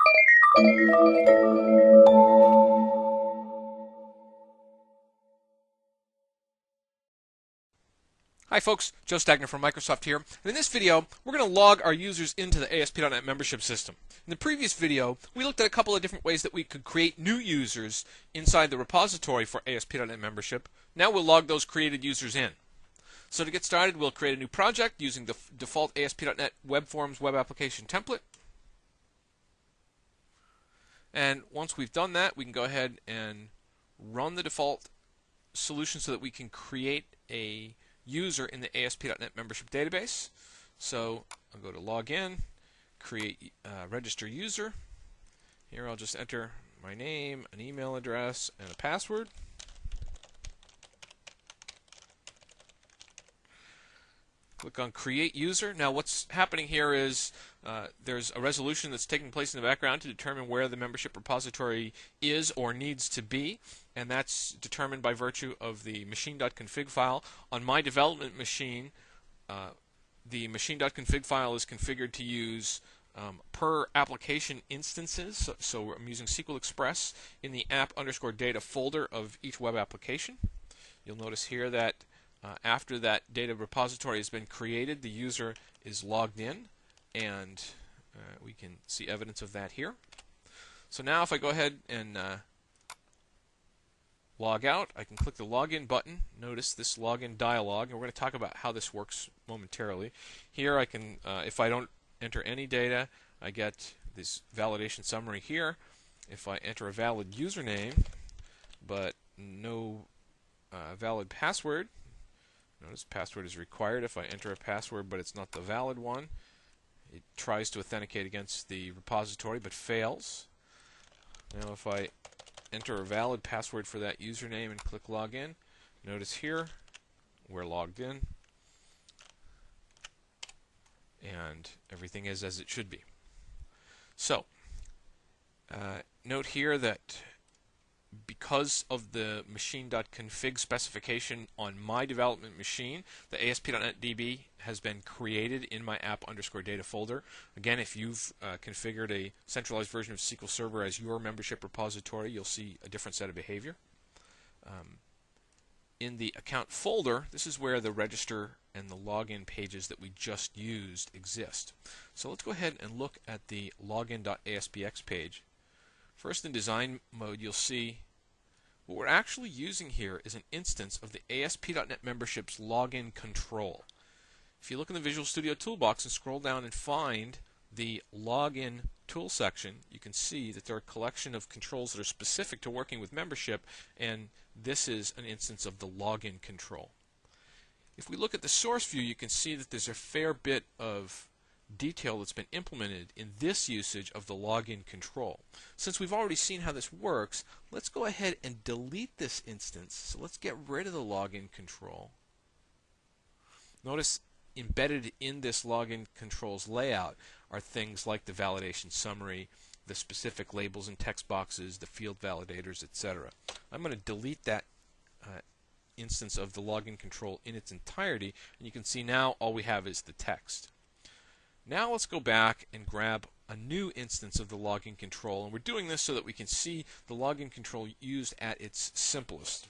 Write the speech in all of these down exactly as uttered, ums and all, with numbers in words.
Hi folks, Joe Stagner from Microsoft here, and in this video we're going to log our users into the A S P dot net membership system. In the previous video we looked at a couple of different ways that we could create new users inside the repository for A S P dot net membership. Now we'll log those created users in. So to get started, we'll create a new project using the default A S P dot net Web Forms web application template. And once we've done that, we can go ahead and run the default solution so that we can create a user in the A S P dot net membership database. So I'll go to login, create uh, register user. Here I'll just enter my name, an email address, and a password. Click on create user. Now what's happening here is uh, there's a resolution that's taking place in the background to determine where the membership repository is or needs to be, and that's determined by virtue of the machine.config file. On my development machine, uh, the machine.config file is configured to use um, per application instances, so, so I'm using S Q L Express in the app underscore data folder of each web application. You'll notice here that Uh, after that data repository has been created, the user is logged in, and uh, we can see evidence of that here. So now if I go ahead and uh, log out, I can click the login button. Notice this login dialog, and we're going to talk about how this works momentarily. Here I can, uh, if I don't enter any data, I get this validation summary here. If I enter a valid username but no uh, valid password, notice password is required. If I enter a password but it's not the valid one, it tries to authenticate against the repository but fails. Now if I enter a valid password for that username and click login, notice here we're logged in and everything is as it should be. So uh, note here that because of the machine.config specification on my development machine, the A S P dot net D B has been created in my app underscore data folder. Again, if you've uh, configured a centralized version of S Q L Server as your membership repository, you'll see a different set of behavior. Um, in the account folder, this is where the register and the login pages that we just used exist. So let's go ahead and look at the login dot A S P X page. First, in design mode, you'll see what we're actually using here is an instance of the A S P dot net membership's login control. If you look in the Visual Studio Toolbox and scroll down and find the login tool section, you can see that there are a collection of controls that are specific to working with membership, and this is an instance of the login control. If we look at the source view, you can see that there's a fair bit of detail that's been implemented in this usage of the login control. Since we've already seen how this works, let's go ahead and delete this instance. So let's get rid of the login control. Notice embedded in this login controls layout are things like the validation summary, the specific labels and text boxes, the field validators, et cetera. I'm going to delete that uh, instance of the login control in its entirety, and you can see now all we have is the text. Now let's go back and grab a new instance of the login control, and we're doing this so that we can see the login control used at its simplest.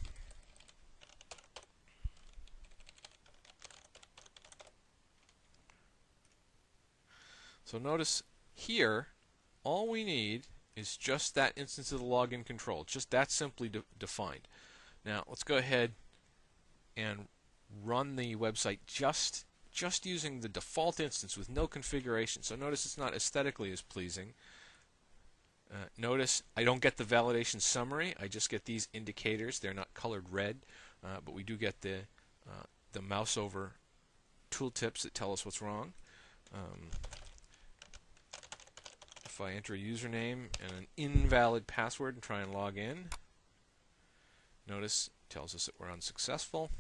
So notice here, all we need is just that instance of the login control, just that simply de defined. Now let's go ahead and run the website just just using the default instance with no configuration. So notice it's not aesthetically as pleasing. Uh, notice I don't get the validation summary. I just get these indicators. They're not colored red, uh, but we do get the uh, the mouse over tooltips that tell us what's wrong. Um, if I enter a username and an invalid password and try and log in, notice it tells us that we're unsuccessful.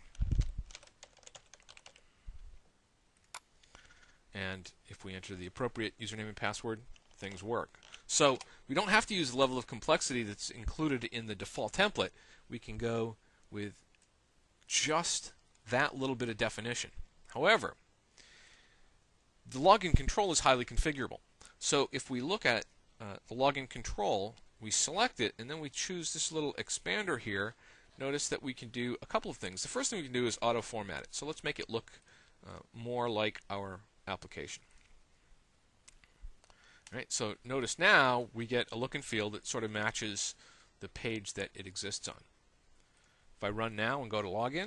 And if we enter the appropriate username and password, things work. So we don't have to use the level of complexity that's included in the default template. We can go with just that little bit of definition. However, the login control is highly configurable. So if we look at uh, the login control, we select it, and then we choose this little expander here. Notice that we can do a couple of things. The first thing we can do is auto-format it. So let's make it look uh, more like our application. All right, so notice now we get a look and feel that sort of matches the page that it exists on. If I run now and go to login,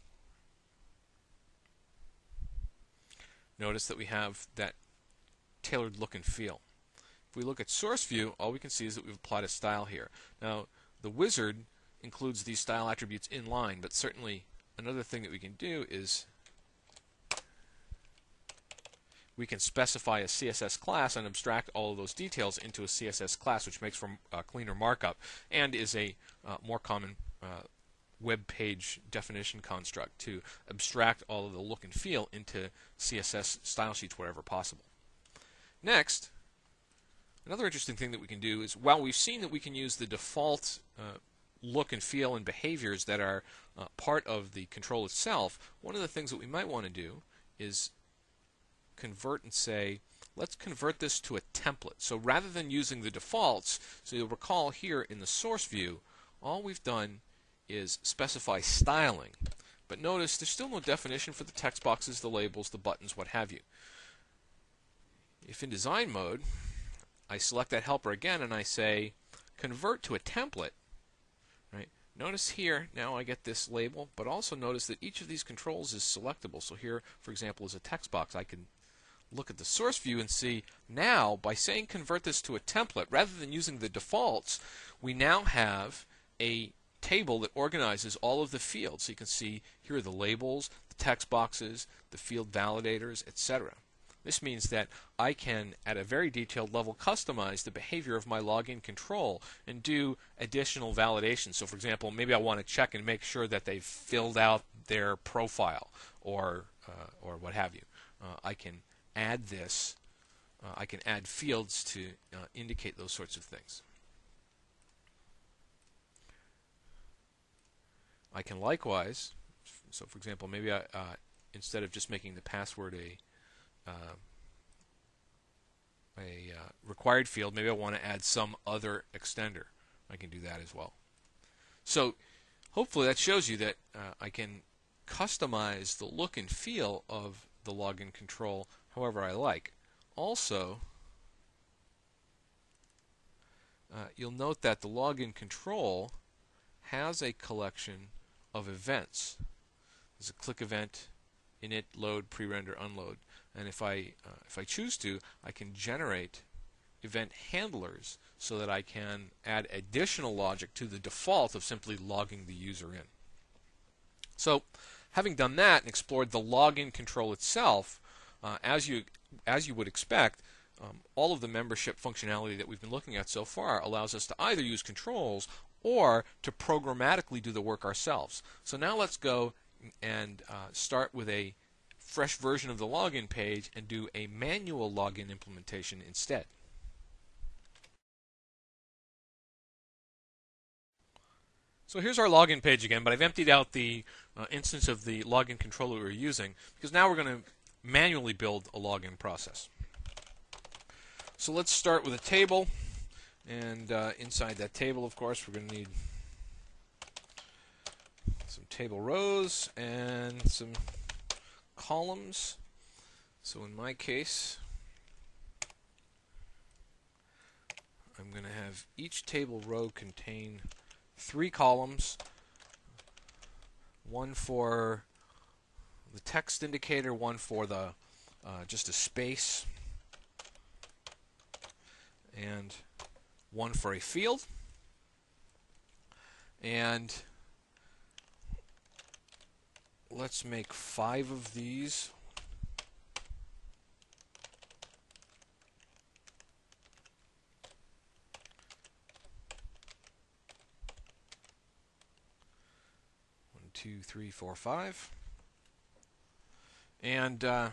notice that we have that tailored look and feel. If we look at source view, all we can see is that we've applied a style here. Now, the wizard includes these style attributes in line, but certainly another thing that we can do is we can specify a C S S class and abstract all of those details into a C S S class, which makes for a cleaner markup and is a uh, more common uh, web page definition construct to abstract all of the look and feel into C S S style sheets wherever possible. Next, another interesting thing that we can do is, while we've seen that we can use the default uh, look and feel and behaviors that are uh, part of the control itself, one of the things that we might want to do is convert and say, let's convert this to a template. So rather than using the defaults, so you'll recall here in the source view, all we've done is specify styling. But notice there's still no definition for the text boxes, the labels, the buttons, what have you. If in design mode, I select that helper again and I say convert to a template, right? Notice here now I get this label, but also notice that each of these controls is selectable. So here, for example, is a text box. I can look at the source view and see now, by saying convert this to a template, rather than using the defaults, we now have a table that organizes all of the fields. So you can see here are the labels, the text boxes, the field validators, et cetera. This means that I can, at a very detailed level, customize the behavior of my login control and do additional validation. So, for example, maybe I want to check and make sure that they've filled out their profile or uh, or what have you. Uh, I can add this. Uh, I can add fields to uh, indicate those sorts of things. I can likewise, so for example, maybe I, uh, instead of just making the password a Uh, a uh, required field, maybe I want to add some other extender. I can do that as well. So hopefully that shows you that uh, I can customize the look and feel of the login control however I like. Also, uh, you'll note that the login control has a collection of events. There's a click event, init, load, pre-render, unload. And if I uh, if I choose to, I can generate event handlers so that I can add additional logic to the default of simply logging the user in. So, having done that and explored the login control itself, uh, as you as you would expect, um, all of the membership functionality that we've been looking at so far allows us to either use controls or to programmatically do the work ourselves. So now let's go and uh, start with a fresh version of the login page and do a manual login implementation instead. So here's our login page again, but I've emptied out the uh, instance of the login controller we were using, because now we're going to manually build a login process. So let's start with a table, and uh, inside that table, of course, we're going to need some table rows and some columns. So in my case, I'm going to have each table row contain three columns, one for the text indicator, one for the uh, just a space, and one for a field. And let's make five of these. One, two, three, four, five. And uh,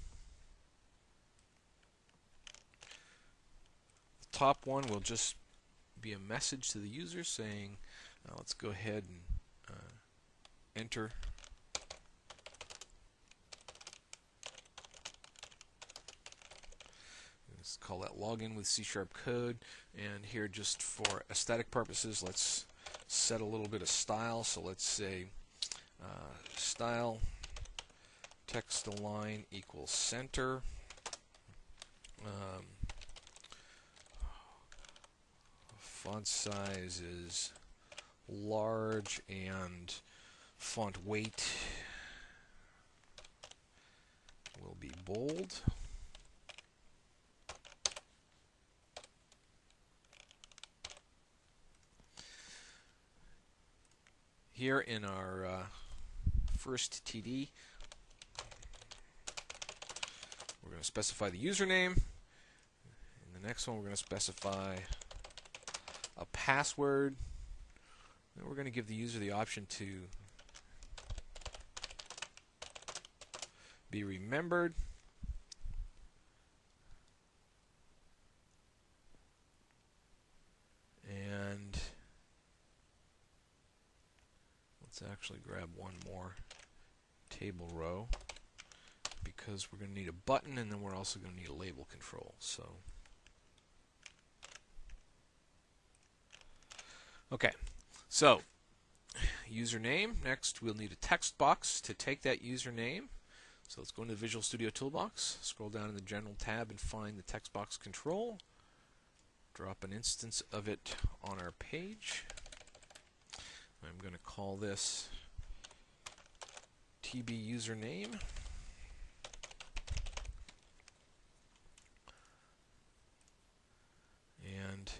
the top one will just be a message to the user saying, uh, let's go ahead and uh, enter call that login with C sharp code. And here, just for aesthetic purposes, let's set a little bit of style. So let's say uh, style text align equals center. Um, font size is large, and font weight will be bold. Here in our uh, first T D, we're going to specify the username. In the next one, we're going to specify a password. And we're going to give the user the option to be remembered. And let's actually grab one more table row, because we're going to need a button, and then we're also going to need a label control. So, okay, so username. Next, we'll need a text box to take that username. So let's go into the Visual Studio Toolbox, scroll down in the General tab, and find the text box control. Drop an instance of it on our page. I'm going to call this T B username. And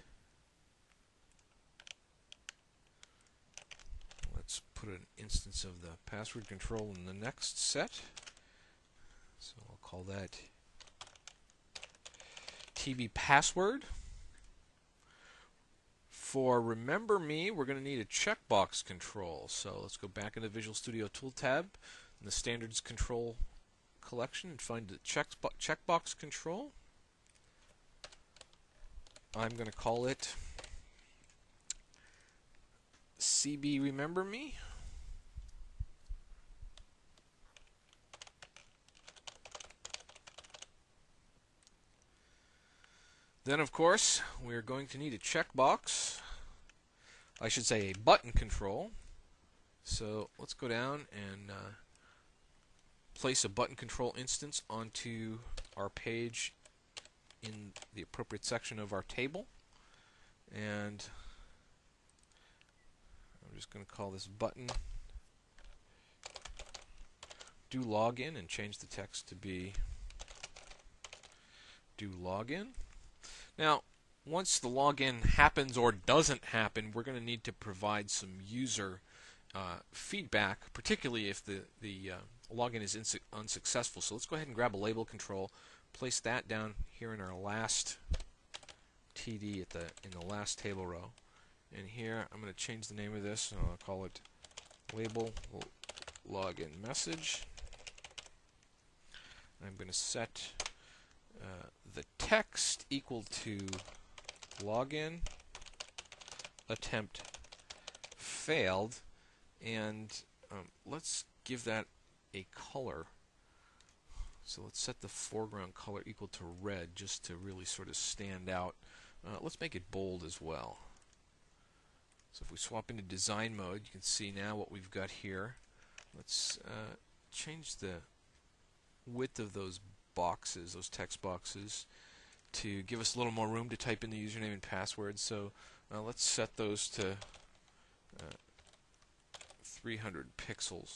let's put an instance of the password control in the next set. So I'll call that T B password. For remember me, we're going to need a checkbox control. So let's go back in the Visual Studio Tool tab in the Standards Control collection and find the checkbox control. I'm going to call it C B remember me. Then, of course, we're going to need a checkbox. I should say a button control. So let's go down and uh, place a button control instance onto our page in the appropriate section of our table. And I'm just going to call this button do login and change the text to be do login. Now, once the login happens or doesn't happen, we're going to need to provide some user uh, feedback, particularly if the, the uh, login is unsuccessful. So let's go ahead and grab a label control, place that down here in our last T D at the in the last table row. And here I'm going to change the name of this, and I'll call it label login message. I'm going to set uh, the text equal to login attempt failed, and um, let's give that a color. So let's set the foreground color equal to red, just to really sort of stand out. Uh, let's make it bold as well. So if we swap into design mode, you can see now what we've got here. Let's uh, change the width of those boxes, those text boxes, to give us a little more room to type in the username and password. So uh, let's set those to uh, three hundred pixels.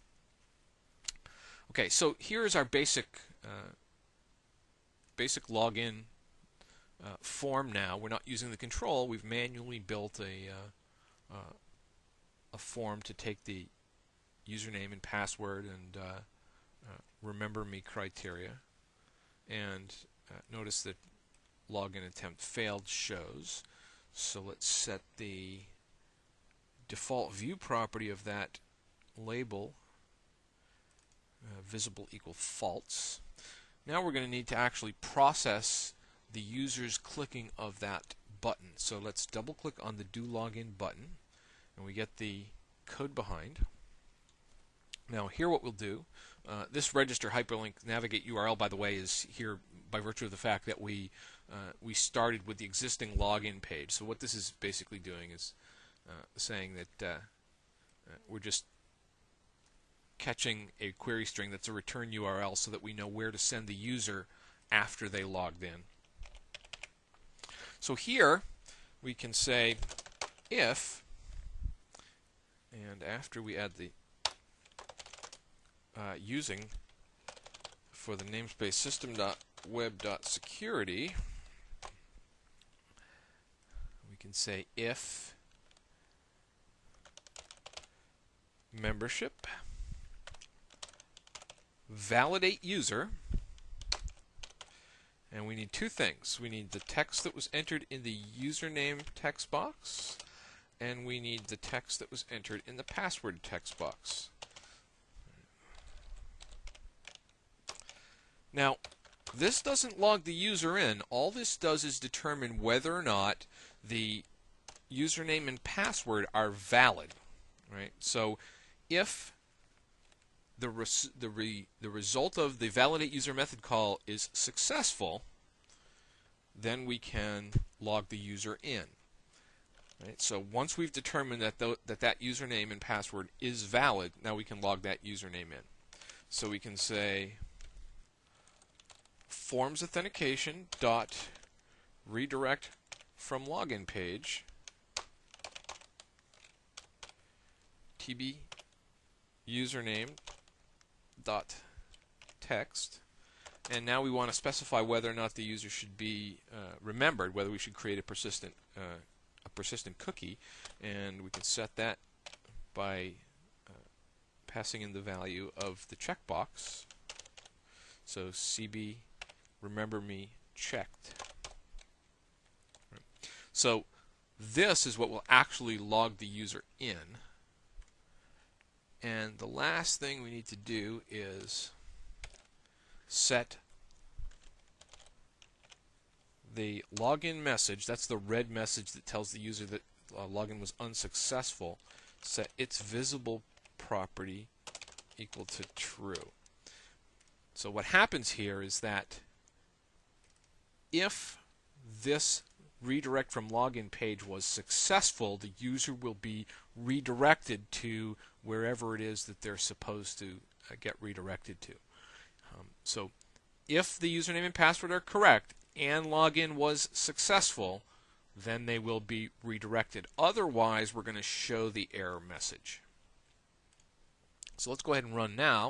Okay, so here is our basic uh, basic login uh, form. Now we're not using the control. We've manually built a uh, uh, a form to take the username and password and uh, uh, remember me criteria. And uh, notice that login attempt failed shows. So let's set the default view property of that label uh, visible equal false. Now we're going to need to actually process the user's clicking of that button. So let's double click on the do login button, and we get the code behind. Now here what we'll do, uh, this register hyperlink navigate U R L, by the way, is here by virtue of the fact that we uh, we started with the existing login page. So what this is basically doing is uh, saying that uh, uh, we're just catching a query string that's a return U R L so that we know where to send the user after they logged in. So here we can say if, and after we add the uh, using for the namespace system.web.security, we can say if membership validate user, and we need two things. We need the text that was entered in the username text box, and we need the text that was entered in the password text box. Now, this doesn't log the user in. All this does is determine whether or not the username and password are valid. Right? So, if the res the re the result of the validate user method call is successful, then we can log the user in. Right? So once we've determined that th that that username and password is valid, now we can log that username in. So we can say forms authentication dot redirect from login page tb username dot text, and now we want to specify whether or not the user should be uh, remembered, whether we should create a persistent uh, a persistent cookie, and we can set that by uh, passing in the value of the checkbox. So C B remember me checked. Right. So this is what will actually log the user in. And the last thing we need to do is set the login message. That's the red message that tells the user that uh, login was unsuccessful. Set its visible property equal to true. So what happens here is that if this redirect from login page was successful, the user will be redirected to wherever it is that they're supposed to uh, get redirected to. Um, so if the username and password are correct and login was successful, then they will be redirected. Otherwise, we're going to show the error message. So let's go ahead and run now.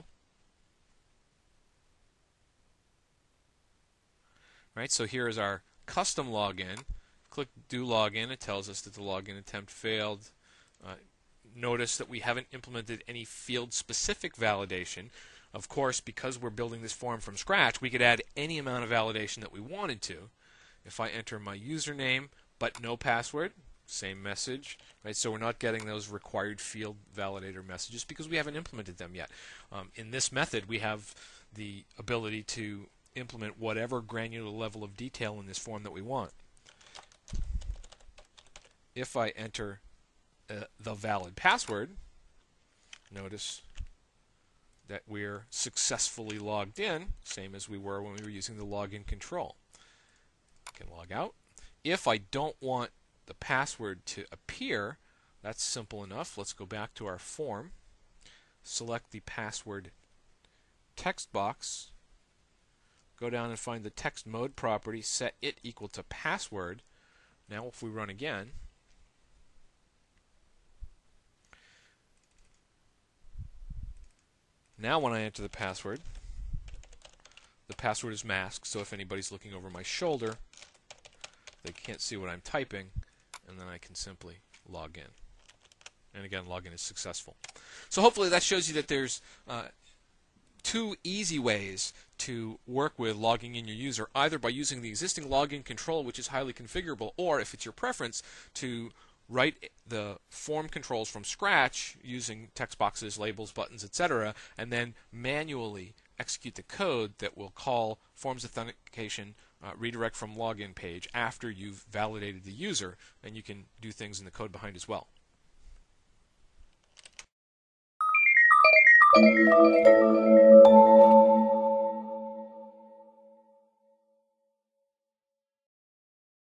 Right, so here is our custom login. Click do login. It tells us that the login attempt failed. Uh, notice that we haven't implemented any field-specific validation. Of course, because we're building this form from scratch, we could add any amount of validation that we wanted to. If I enter my username but no password, same message. Right? So we're not getting those required field validator messages because we haven't implemented them yet. Um, in this method, we have the ability to implement whatever granular level of detail in this form that we want. If I enter uh, the valid password, notice that we're successfully logged in, same as we were when we were using the login control. I can log out. If I don't want the password to appear, that's simple enough. Let's go back to our form, select the password text box, go down and find the text mode property, set it equal to password. Now if we run again, now when I enter the password, the password is masked, so if anybody's looking over my shoulder, they can't see what I'm typing, and then I can simply log in. And again, login is successful. So hopefully that shows you that there's uh, two easy ways to work with logging in your user, either by using the existing login control, which is highly configurable, or if it's your preference, to write the form controls from scratch using text boxes, labels, buttons, et cetera, and then manually execute the code that will call forms authentication uh, redirect from login page after you've validated the user, and you can do things in the code behind as well.